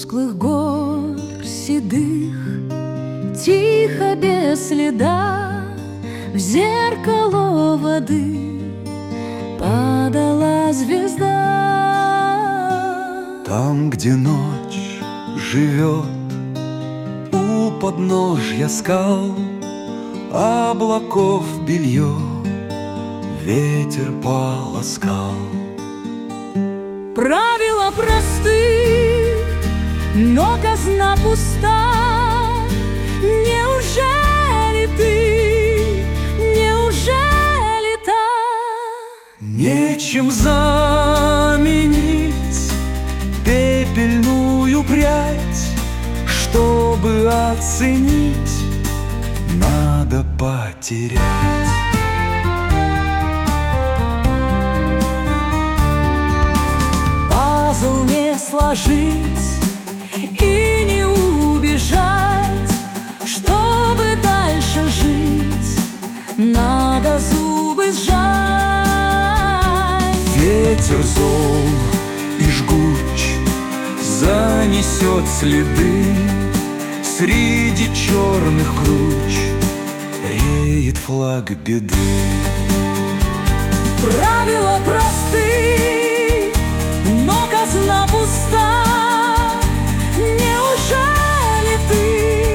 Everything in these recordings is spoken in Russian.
тусклых гор седых, тихо, без следа, в зеркало воды падала звезда. Там, где ночь живет у подножья скал, облаков белье ветер полоскал. Правила просты, но казна пуста. Неужели ты, неужели та? Нечем заменить пепельную прядь, чтобы оценить, надо потерять. Пазл не сложить и не убежать, чтобы дальше жить, надо зубы сжать. Ветер зол и жгуч занесет следы, среди черных круч реет флаг беды. Правила просты, но казна пуста. Неужели ты,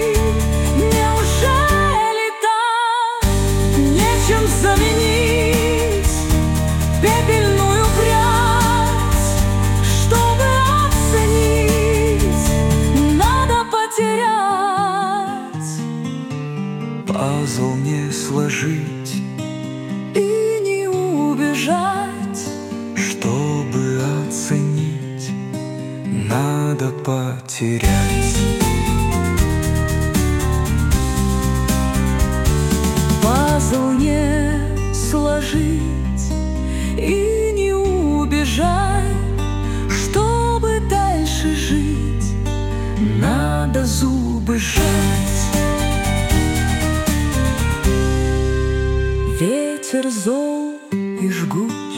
неужели та? Нечем заменить пепельную прядь, чтобы оценить, надо потерять. Пазл не сложить И не убежать, чтобы оценить, надо потерять. пазл не сложить и не убежать, чтобы дальше жить, надо зубы сжать. Ветер зол и жгуч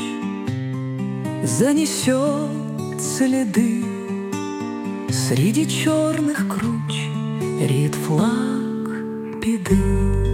занесет следы, среди черных круч реет флаг беды.